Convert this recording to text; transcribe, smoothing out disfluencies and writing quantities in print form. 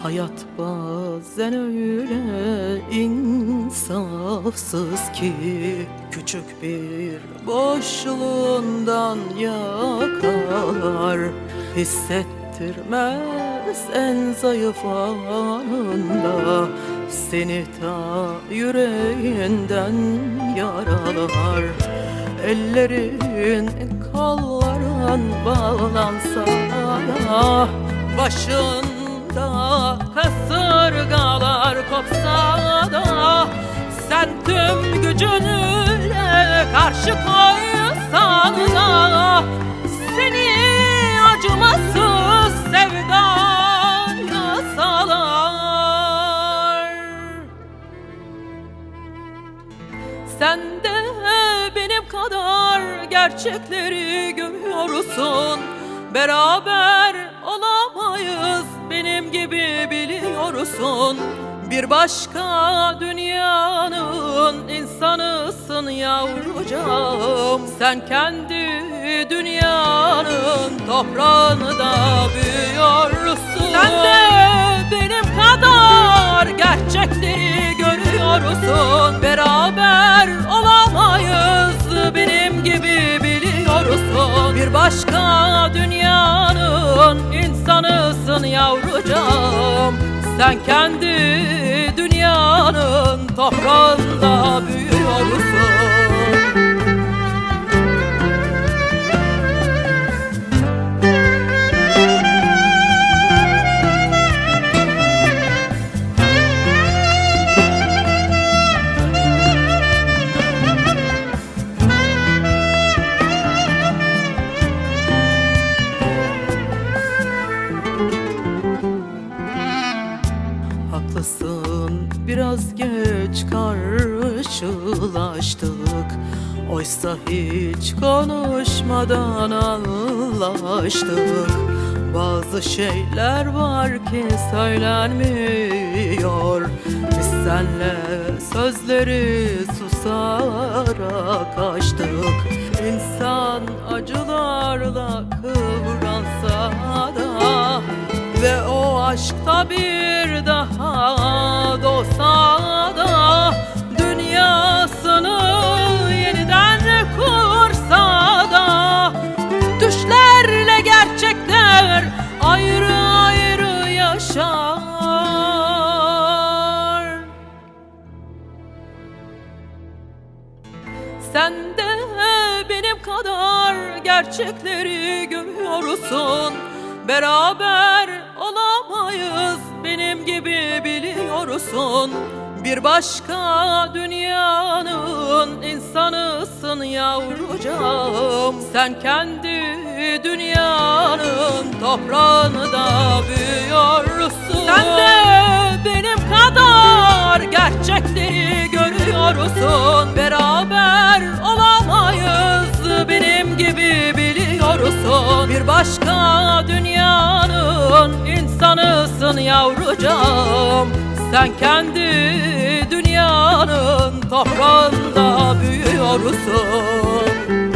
Hayat bazen öyle insafsız ki küçük bir boşluğundan yakalar. Hissettirmez en zayıf anında, seni ta yüreğinden yaralar. Ellerin kolların bağlansa, başında kasırgalar kopsa da, sen tüm gücünle karşı koysan da, seni acımasız sevdaya salar. Sen de benim kadar gerçekleri görüyorsun. Beraber olamayız benim gibi biliyorsun. Bir başka dünyanın insanısın yavrucağım. Sen kendi dünyanın toprağında büyüyorsun. Sen de benim kadar gerçekleri görüyorsun. Beraber olamayız benim gibi biliyorsun. Bir başka dünyanın insanısın yavrucağım. Sen kendi dünyanın toprağında büyüyorsun. Haklısın, biraz geç karşılaştık. Oysa hiç konuşmadan anlaştık. Bazı şeyler var ki söylenmiyor. Biz senle sözleri susarak açtık. İnsan acılarla kıvransa da ve o aşkta bir daha doğsa da, dünyasını yeniden kursa da, düşlerle gerçekler ayrı ayrı yaşar. Sen de benim kadar gerçekleri görüyorsun. Beraber olamayız benim gibi biliyorsun. Bir başka dünyanın insanısın yavrucağım. Sen kendi dünyanın toprağında büyüyorsun. Sen de benim kadar gerçekleri görüyorsun. Beraber olamayız benim gibi biliyorsun. Bir başka dünyanın insanısın yavrucağım. Sen kendi dünyanın toprağında büyüyorsun.